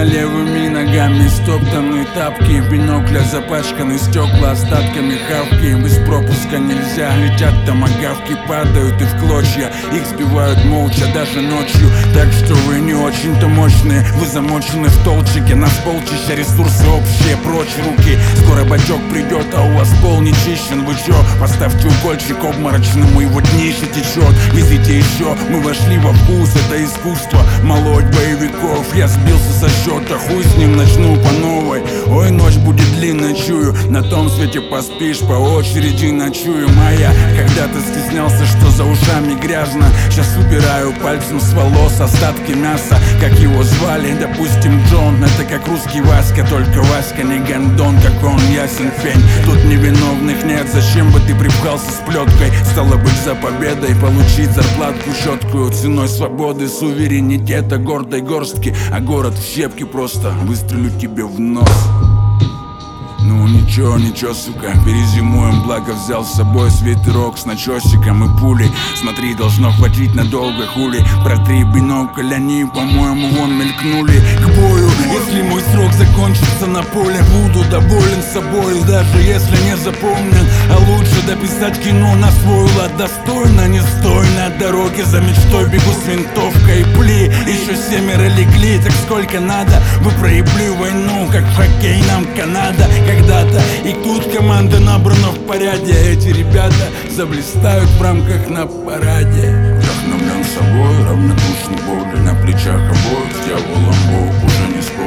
левыми ногами стоптанные тапки, бинокля запачканы стекла остатками хавки. Без пропуска нельзя, летят томагавки, падают и в клочья, их сбивают молча даже ночью. Так что вы не очень-то мощные, вы замочены в толчике. Нас полчища, ресурсы общие, прочь руки. Скоро бачок придет, а у вас пол не чищен. Вы чё, поставьте укольчик обморочному, его днище течет. Везите еще, мы вошли во вкус, это искусство молоть боевиков. Я сбился со счета, хуй с ним, начну по новой. Ой, ночь будет длинной, чую, на том свете поспишь, по очереди ночую. Моя, когда-то стеснялся, что за ушами грязно. Сейчас убираю пальцем с волос остатки мяса. Как его звали, допустим, Джон. Это как русский Васька, только Васька не гандон, как он, ясен фень. Тут невиновных нет, зачем бы ты припхался с плеткой? Стало быть, за победой получить зарплатку четкую, ценой свободы, суверенитета, гордой горстки. А город в щепки, просто выстрелю тебе в нос. Ну ничего, ничего, сука, перезимуем, благо взял с собой свитерок с начесиком и пулей. Смотри, должно хватить надолго, хули. Протри бинокль, они, по-моему, вон мелькнули к бою. Если мой срок закончится на поле, буду доволен собой, даже если не запомнен. А лучше дописать кино на свой лад достойно. Не стой на дороге, за мечтой бегу с винтовкой и пли. Еще 7 легли, так сколько надо. Вы проебли войну, как в хоккей нам Канада когда-то. И тут команда набрана в порядке. Эти ребята заблистают в рамках на параде. Вдохновлен собой, равнодушный боли на плечах обоих. С дьяволом Бог уже не спорит.